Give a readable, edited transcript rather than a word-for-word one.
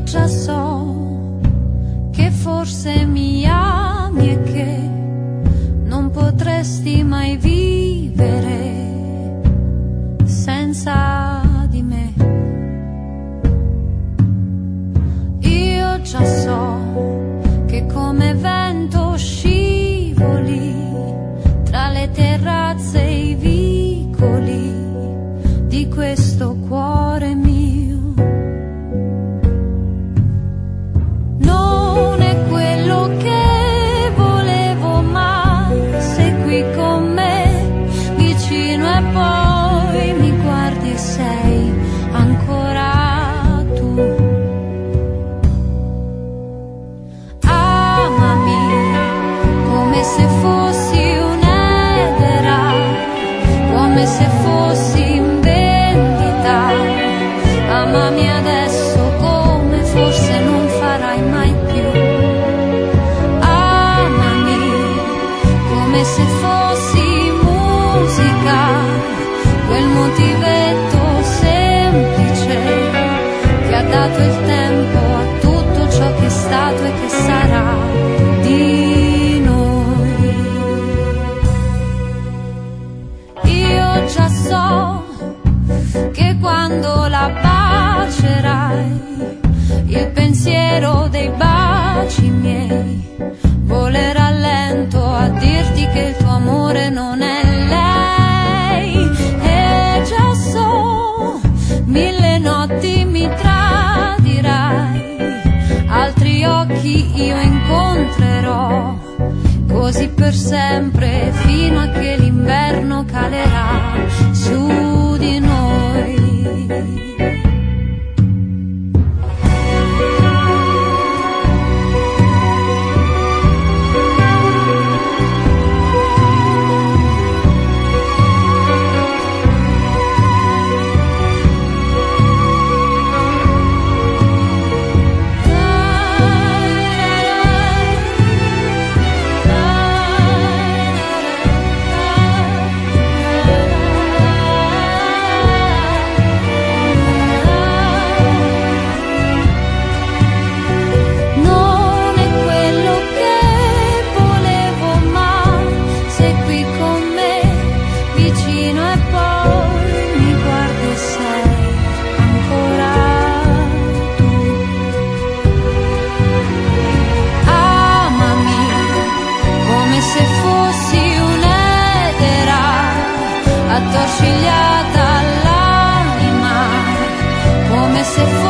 già so che forse mi ami e che non potresti mai vivere senza di me. Io già so che come vento scivoli tra le terrazze e i vicoli di questo cuore mio. Non è quello che volevo, ma sei qui con me, vicino, e poi mi guardi e sei ancora tu. Amami come se fossi un'edera, come se fossi in vendita. Amami adesso come forse non farai mai più. Amami come se fossi musica, quel motivetto semplice che ha dato il tempo a tutto ciò che è stato e che sarà di noi. Io già so che quando la bacerai, il pensiero dei baci miei volerà lento a dirti che il tuo amore non è lei. E già so, 1000 notti mi tradirai, altri occhi io incontrerò, così per sempre, fino a che l'inverno calerà su di noi. Attorcigliata all'anima, come se fosse